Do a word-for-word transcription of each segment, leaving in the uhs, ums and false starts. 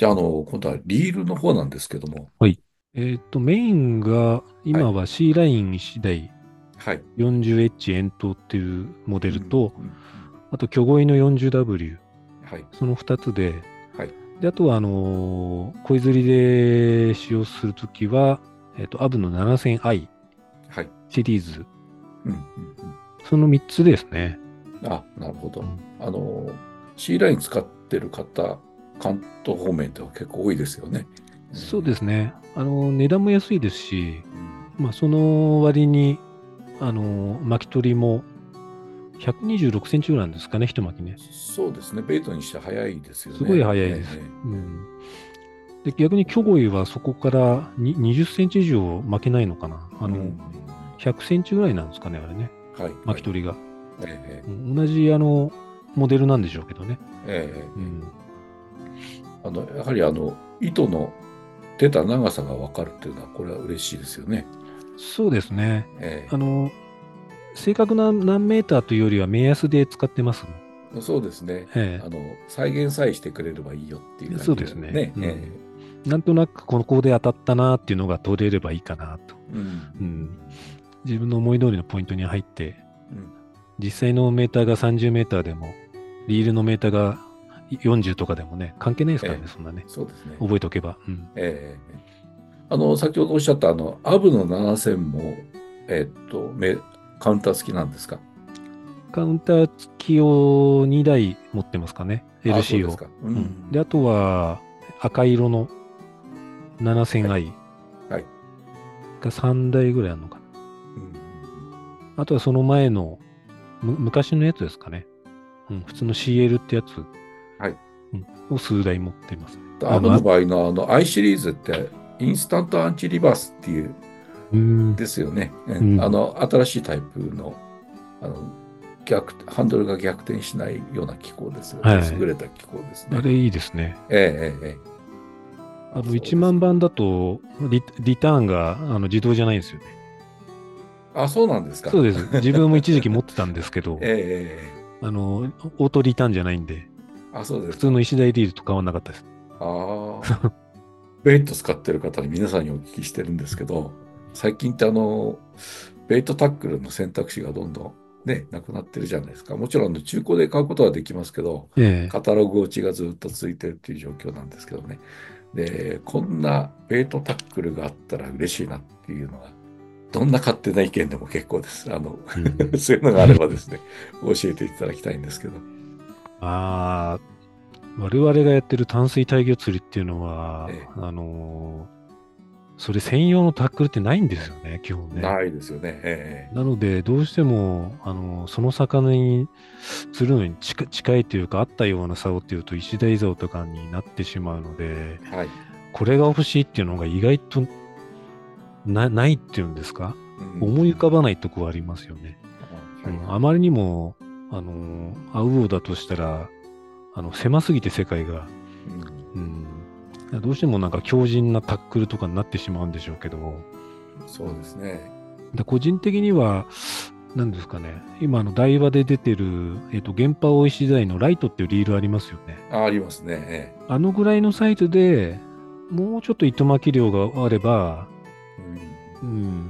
じゃあ、あの、今度はリールの方なんですけども。 はい。えっと、メインが、 はい。 今は C ラインいち台はい。 よんじゅうエイチ 円筒っていうモデうん、 ルと、 うん、うん。 あと、巨越の よんじゅうダブリュー、 はい。 そのふたつで、 はい。 で、あとは、あのー、鯉釣りで使用するときは、えっと、アブの ななせんアイはい。 シリーズ、 うん、うん、うん。 そのみっつですね。 あ、なるほど。 うん、 あの、C ライン使ってる方、関東方面では結構多いですよね。 そうでえすね。あの、値段も安いですし、 ーうん、 まあ、その割に、あの、巻き取りもひゃくにじゅうろくセンチぐらいなんですかね、一巻きね。 そうですね。ベイトにして早いですよすごいね。 早いです。 えうん。で、逆に巨鯉はそこからににじゅっセンチ以上巻けないのかな。あーうん、うの、 ん。 ひゃくセンチぐらいなんですかね、あれね。 はい、はい。 巻き取りが。 えーえーうん、同じ、あの、モデルなんでしょうけどね。 えーえーうん。 あの、やはりあの、糸の出た長さがわかるっていうのは、これは嬉しいですよね。 そうですね。 えあの、正確な何メーターというよりは目安で使ってます。 えそうですね。 えあの、再現さえしてくれればいいよっていうえ、 感じそうですね。 でね。 うん。 ええなんとなくここで当たったなっていうのが取れればいいかなと。 うん、 うん。自分の思い通りのポイントに入って、 うん、うん。 実際のメーターがさんじゅうメーターでも、リールのメーターがよんじゅうとかでもね、関係ないですからね、 ええそんなね。 そうですね。 覚えておけば。うん。 ええあの、先ほどおっしゃったあの、アブのななせんも、えっと、めカウンター付きなんですか？ カウンター付きをに台持ってますかね、 ああ、そうエルシー を。 ですか。ううん。で、あん。 とは赤色のはい、 ななせんアイはい。 がさん台ぐらいあるのかな。 うん、うんうんあとはその前のむ昔のやつですかね。うん。普通の シーエル ってやつ、 はい。 うん、を数台持ってますね。あの、あ、 アブの場合のあの I シリーズって、インスタントアンチリバースっていううん。 ですよね。うん、あうん。 の、新しいタイプの、あの、逆、ハンドルが逆転しないような機構ですよね。 はい。 優れた機構ですね。 あれいいですね。 ええ、ええ、ええ。あ、 あの、1 そうですか。 万番だとリ、リターンがあの自動じゃないんですよね。 あ、そうなんですか。 そうです。自分も一時期持ってたんですけえど、 え、ええ。 あの、オートリターンじゃないんで、 あ、そうですか。 普通の石台リールと変わんなかったです。 ああ。ベイト使ってる方に皆さんにお聞きしてるんですけど、最近ってあの、ベイトタックルの選択肢がどんどんね、なくなってるじゃないですか。もちろんあの中古で買うことはできますけど、 ええ。 カタログ落ちがずっと続いてるっていう状況なんですけどね。で、こんなベイトタックルがあったら嬉しいなっていうのは、どんな勝手な意見でも結構です。あの、 うん。 そういうのがあればですね、教えていただきたいんですけど。 ああ、我々がやってる淡水大魚釣りっていうのは、 ええ、 あのーそれ専用のタックルってないんですよね、基本ね。 ないですよね。えなので、どうしても、あのーその魚に釣るのに近近いというか、あったような竿っていうと、石鯛竿とかになってしまうので、 え、はい。 これが欲しいっていうのが意外とな、ないっていうんですか？ うん、う思い浮かん。 ばないとこはありますよね。 あ、 うん、 はいはい。 あまりにも、あのー、アウオーだとしたら、あの、狭すぎて世界が、 うん、 うん、どうしてもなんか強靭なタックルとかになってしまうんでしょうけど、うそうですん、 ね。 で個人的には、何ですかね、今あの台場で出てる、えっと、原波大石材のライトっていうリールありますよね。 あ、ありますね。えあのぐらいのサイズでもうちょっと糸巻き量があれば、 え。うん。 うん、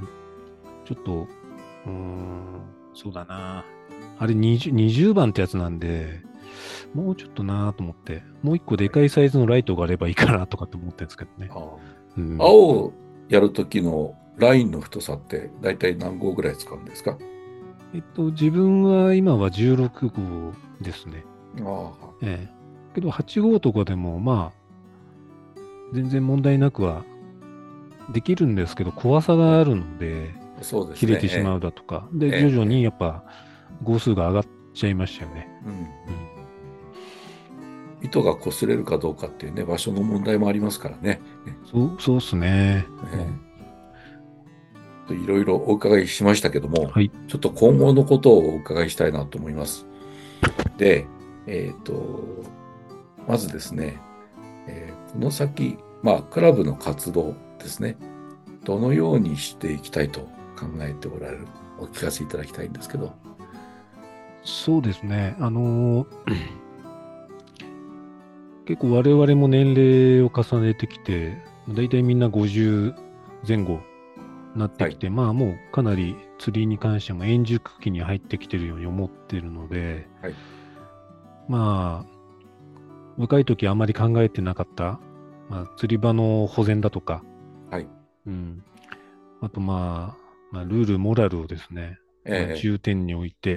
ちょっと、うーん、そうだな。あれにじゅう、にじゅうばんってやつなんで、もうちょっとなと思って、もう一個ではい。 かいサイズのライトがあればいいかなとかって思ってるんですけどね。 ああ。 うん。 青をやるときのラインの太さって大体何号ぐらい使うんですか？ えっと、自分は今はじゅうろく号ですね。 ああ。 ええ。けどはち号とかでも、まあ、全然問題なくはできるんですけど、怖さがあえるので、 え。そうです切れてしまね。 うだとか、で、 ええ。 徐々 ええ。 にやっぱ号数が上がっちゃいましたよね。 うん。うんうん。 糸が擦れるかどうかっていうね、場所の問題もありますからね。 そう、そうっすね。うん。 ええ。いろいろお伺いしましたけども、 はい。 ちょっと今後のことをお伺いしたいなと思います。で、えっと、まずですね、えーこの先、まあ、クラブの活動ですね。どのようにしていきたいと考えておられる、お聞かせいただきたいんですけど。 そうですね。あのー結構我々も年齢を重ねてきて、だいたいみんなごじゅうぜん後になってきて、まあもうかなり釣りに関しても円熟期に入ってきてるように思ってるので、 はい。 まあ、若い時あまり考えてなかった、まあ、釣り場の保全だとか、 はい。 うん、あとまあ、まあ、ルール、モラルをですね、まあ、 ええ重点に置いて、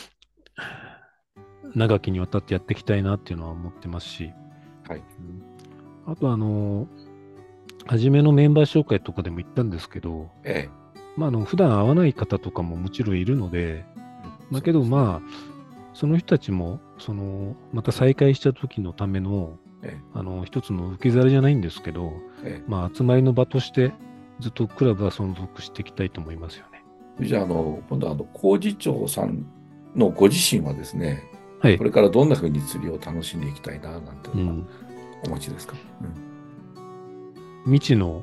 長きにわたってやっていきたいなっていうのは思ってますし、 はい。 うん、あとあの、初めのメンバー紹介とかでも言ったんですけど、 ええまあ、あの普段会わない方とかももちろんいるので、だけどあ、 まあ、その人たちも、その、また再会した時のための、 えあの、一つの受け皿じゃないんですけど、 ええまあ、集まりの場として、ずっとクラブは存続していきたいと思いますよね。 えじゃあ、あの、今度は、あの、工事長さんのご自身はですね、 はい。 これからどんな風に釣りを楽しんでいきたいな、なんていうのはうん。 お持ちですか？うん。 未知の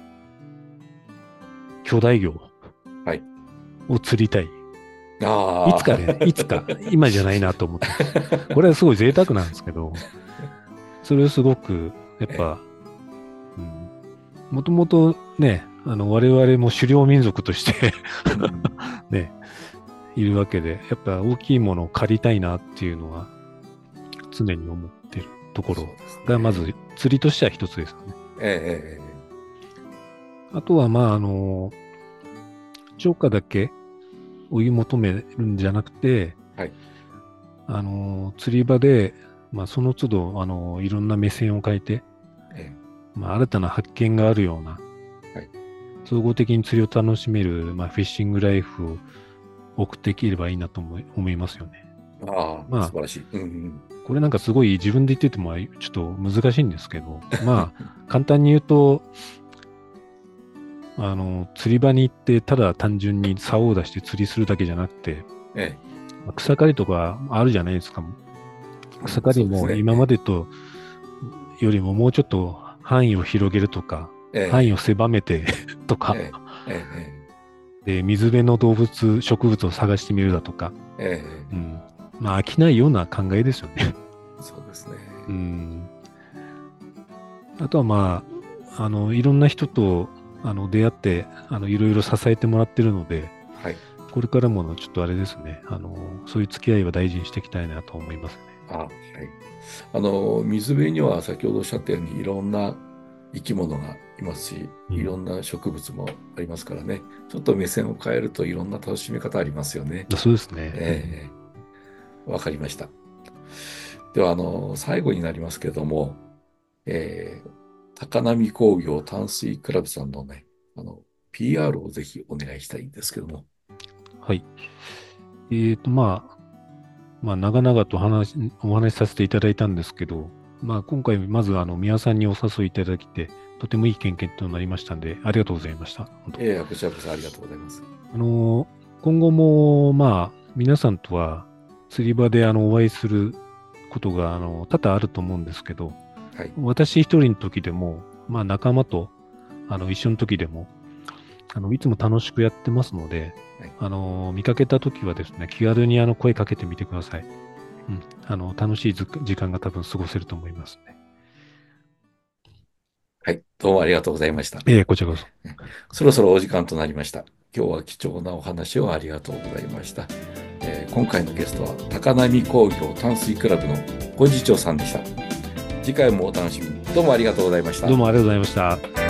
巨大魚はい。 を釣りたい。いああ。 つかね、いつか、今じゃないなと思ってます。これはすごい贅沢なんですけど、それをすごく、やっえぱ、うん、もともとね、あの、我々も狩猟民族としてうん、 ね、いるわけで、やっぱ大きいものを借りたいなっていうのは常に思ってるところそうですが、まずね。 釣りとしては一つですよね。 ええええあとは、まあ、あの、釣果だけ追い求めるんじゃなくて、 はい。 あの、釣り場で、まあ、その都度、あの、いろんな目線を変えて、 えまあ、新たな発見があるような、 えはい。 総合的に釣りを楽しめる、まあ、フィッシングライフを送っていければいいなと思い、思いますよね。 ああ、 まあ、 素晴らしい。うん、 これなんかすごい自分で言っててもちょっと難しいんですけど、まあ、簡単に言うと、あの、釣り場に行ってただ単純に竿を出して釣りするだけじゃなくて、 えまあ草刈りとかあるじゃないですか。 えうん、 草刈りそうですね。 も今までとよりももうちょっと範囲を広げるとか、範囲をええ狭めてとか、 ええええで、水辺の動物、植物を探してみるだとか、 ええええうん。まあ、飽きないような考えですよね。 そうですね。 うん。あとはまあ、あの、いろんな人と、あの、出会って、あの、いろいろ支えてもらってるので、 はい。 これからもちょっとあれですね、あの、そういう付き合いは大事にしていきたいなと思いますね。 あ、はい。あの、水辺には先ほどおっしゃったようにいろんな生き物がいますし、 うん。 いろんな植物もありますからね。ちょっと目線を変えるといろんな楽しみ方ありますよね。 そうですね。うん。 ええわかりました。では、あの、最後になりますけれども、えー高波工業淡水クラブさんのね、あの、ピーアール をぜひお願いしたいんですけども。 はい。えっと、まあ、まあ、長々と話、お話しさせていただいたんですけど、まあ、今回、まず、あの、宮さんにお誘いいただきて、とてもいい経験となりましたんで、ありがとうございました。本当。 ええこちらこそありがとうございます。 あの、今後も、まあ、皆さんとは、釣り場で、あの、お会いすることが、あの、多々あると思うんですけど、 はい。 私一人の時でも、まあ、仲間と、あの、一緒の時でも、あの、いつも楽しくやってますので、 はい。 あの、見かけた時はですね、気軽にあの、声かけてみてください。うん。あの、楽しいず時間が多分過ごせると思いますね。 はい。どうもありがとうございました。 ええ、こちらこそ。 そろそろお時間となりました。今日は貴重なお話をありがとうございました。えー今回のゲストは高波工業淡水クラブの小次長さんでした。次回もお楽しみに。どうもありがとうございました。 どうもありがとうございました。